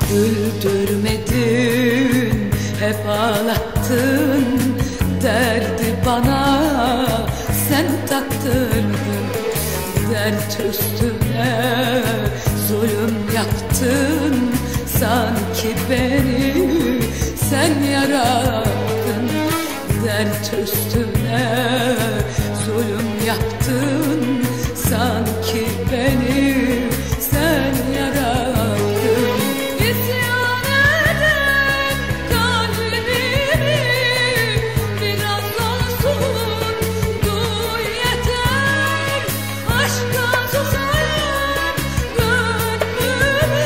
Güldürmedin, hep ağlattın, derdi bana sen taktırdın. Dert üstüne zulüm yaptın, sanki beni sen yarattın. Dert üstüne zulüm yaptın, sanki beni sen yarattın. İsyan eden kalbimi biraz olsun duy yeter. Aşka susayan gönlümü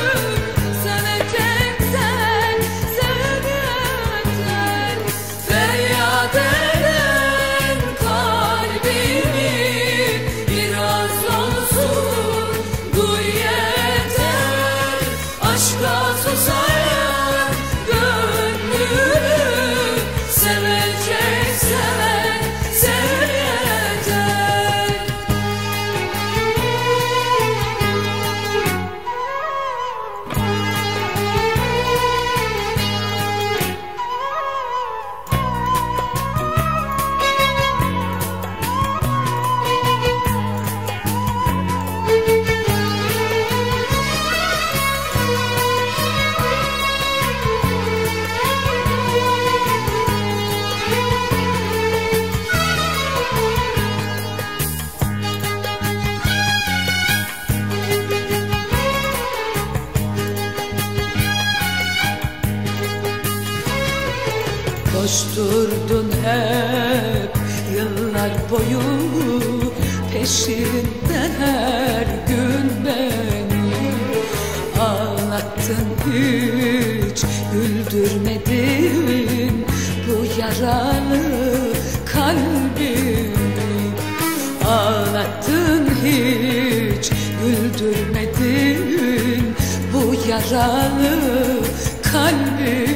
seveceksen sev yeter. Feryat eden kalbimi biraz olsun duy yeter. Aşka susayan gönlümü seveceksen sev yeter. Koşturdun hep yıllar boyu, peşinden her gün beni. Ağlattın hiç güldürmedin bu yaralı kalbimi. Ağlattın hiç güldürmedin bu yaralı kalbimi.